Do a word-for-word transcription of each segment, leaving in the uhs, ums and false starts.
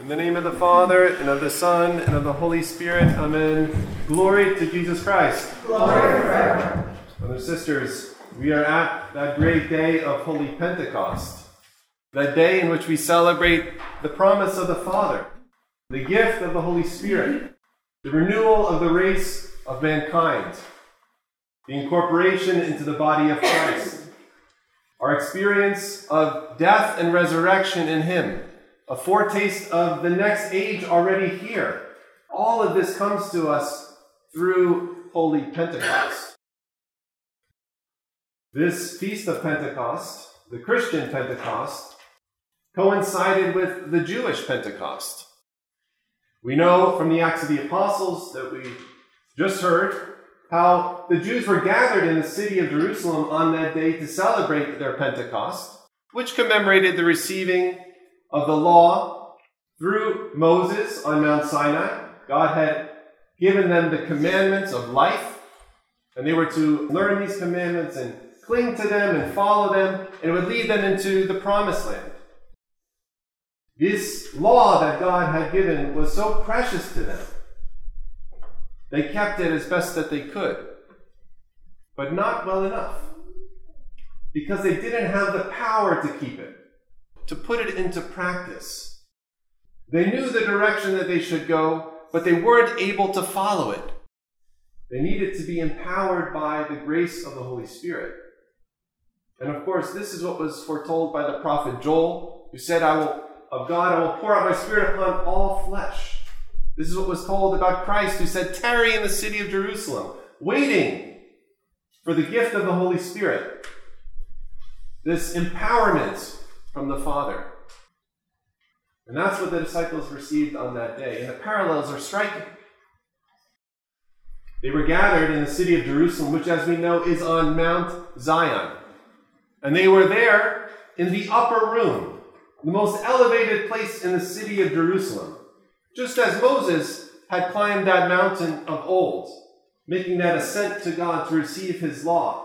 In the name of the Father, and of the Son, and of the Holy Spirit, amen. Glory to Jesus Christ. Glory forever. Brothers and sisters, we are at that great day of Holy Pentecost, that day in which we celebrate the promise of the Father, the gift of the Holy Spirit, the renewal of the race of mankind, the incorporation into the body of Christ, our experience of death and resurrection in Him, a foretaste of the next age already here. All of this comes to us through Holy Pentecost. This Feast of Pentecost, the Christian Pentecost, coincided with the Jewish Pentecost. We know from the Acts of the Apostles that we just heard how the Jews were gathered in the city of Jerusalem on that day to celebrate their Pentecost, which commemorated the receiving of the law through Moses on Mount Sinai. God had given them the commandments of life, and they were to learn these commandments and cling to them and follow them, and it would lead them into the promised land. This law that God had given was so precious to them. They kept it as best that they could, but not well enough, because they didn't have the power to keep it, to put it into practice. They knew the direction that they should go, but they weren't able to follow it. They needed to be empowered by the grace of the Holy Spirit. And of course, this is what was foretold by the prophet Joel, who said, I will, of God, I will pour out my Spirit upon all flesh. This is what was told about Christ, who said, tarry in the city of Jerusalem, waiting for the gift of the Holy Spirit. This empowerment from the Father. And that's what the disciples received on that day. And the parallels are striking. They were gathered in the city of Jerusalem, which, as we know, is on Mount Zion. And they were there in the upper room, the most elevated place in the city of Jerusalem, just as Moses had climbed that mountain of old, making that ascent to God to receive His law.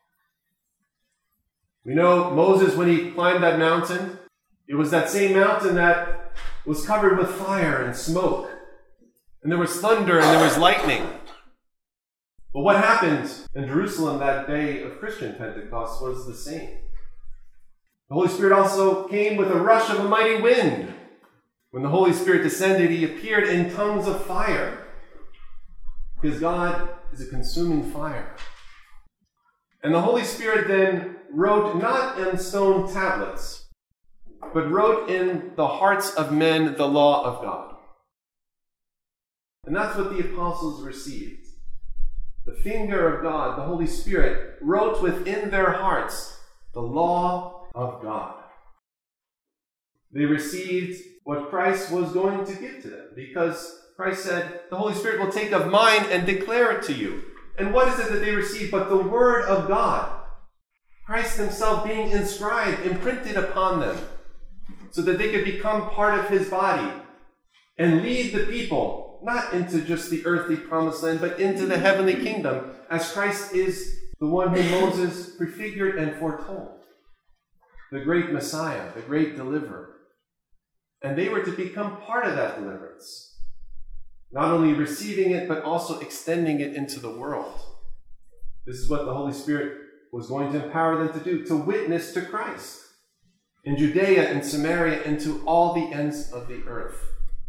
We know Moses, when he climbed that mountain, it was that same mountain that was covered with fire and smoke. And there was thunder and there was lightning. But what happened in Jerusalem that day of Christian Pentecost was the same. The Holy Spirit also came with a rush of a mighty wind. When the Holy Spirit descended, He appeared in tongues of fire, because God is a consuming fire. And the Holy Spirit then wrote not in stone tablets, but wrote in the hearts of men the law of God. And that's what the apostles received. The finger of God, the Holy Spirit, wrote within their hearts the law of God. They received what Christ was going to give to them, because Christ said, the Holy Spirit will take of mine and declare it to you. And what is it that they received but the Word of God? Christ Himself being inscribed, imprinted upon them, so that they could become part of His body and lead the people, not into just the earthly promised land, but into the heavenly kingdom, as Christ is the one whom Moses prefigured and foretold, the great Messiah, the great deliverer. And they were to become part of that deliverance, not only receiving it, but also extending it into the world. This is what the Holy Spirit was going to empower them to do, to witness to Christ in Judea and Samaria and to all the ends of the earth.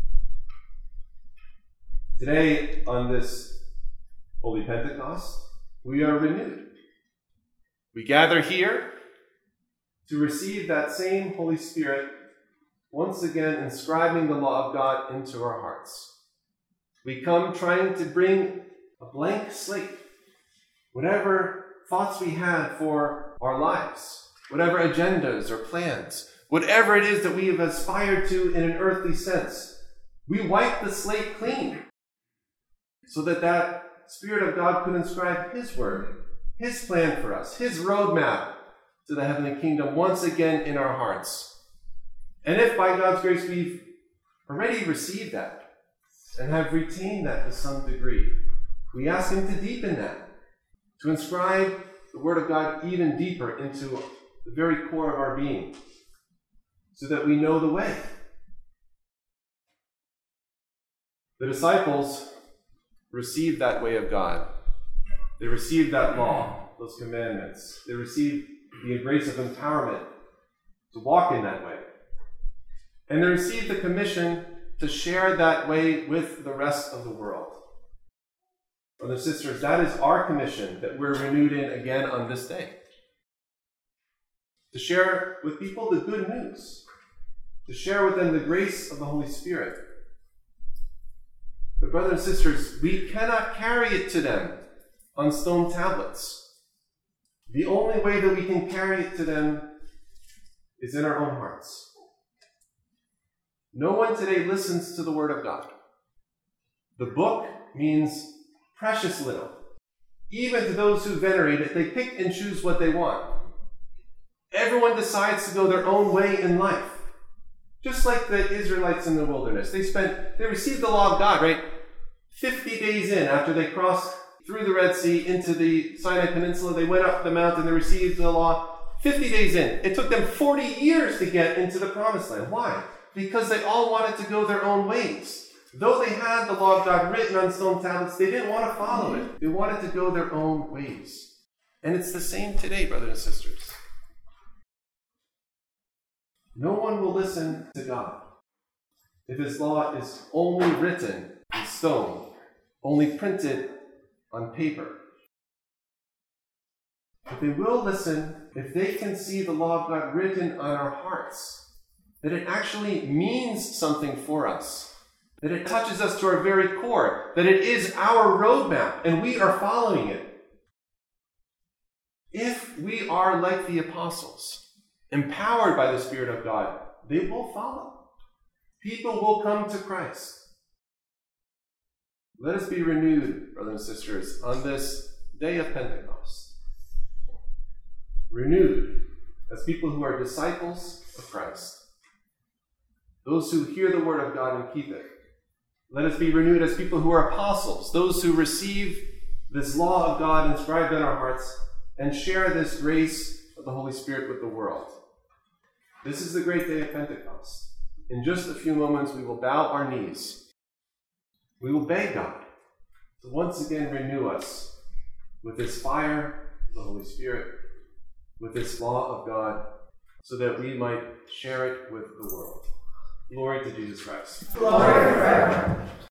Today, on this Holy Pentecost, we are renewed. We gather here to receive that same Holy Spirit, once again inscribing the law of God into our hearts. We come trying to bring a blank slate, whatever thoughts we had for our lives, whatever agendas or plans, whatever it is that we have aspired to in an earthly sense. We wipe the slate clean so that that Spirit of God could inscribe His word, His plan for us, His roadmap to the heavenly kingdom once again in our hearts. And if by God's grace we've already received that and have retained that to some degree, we ask Him to deepen that, to inscribe the Word of God even deeper into the very core of our being, so that we know the way, The disciples received that way of God. They received that law, those commandments. They received the grace of empowerment to walk in that way. And they received the commission to share that way with the rest of the world. Brothers and sisters, that is our commission that we're renewed in again on this day. To share with people the good news. To share with them the grace of the Holy Spirit. But brothers and sisters, we cannot carry it to them on stone tablets. The only way that we can carry it to them is in our own hearts. No one today listens to the Word of God. The book means precious little. Even to those who venerate it, they pick and choose what they want. Everyone decides to go their own way in life. Just like the Israelites in the wilderness. They spent, they received the law of God, right? fifty days in after they crossed through the Red Sea into the Sinai Peninsula. They went up the mountain, they received the law. fifty days in. It took them forty years to get into the Promised Land. Why? Because they all wanted to go their own ways. Though they had the law of God written on stone tablets, they didn't want to follow it. They wanted to go their own ways. And it's the same today, brothers and sisters. No one will listen to God if His law is only written in stone, only printed on paper. But they will listen if they can see the law of God written on our hearts, that it actually means something for us, that it touches us to our very core, that it is our roadmap and we are following it. If we are like the apostles, empowered by the Spirit of God, they will follow. People will come to Christ. Let us be renewed, brothers and sisters, on this day of Pentecost. Renewed as people who are disciples of Christ. Those who hear the word of God and keep it. Let us be renewed as people who are apostles, those who receive this law of God inscribed in our hearts and share this grace of the Holy Spirit with the world. This is the great day of Pentecost. In just a few moments, we will bow our knees. We will beg God to once again renew us with His fire, the Holy Spirit, with this law of God, so that we might share it with the world. Glory to Jesus Christ. Glory forever.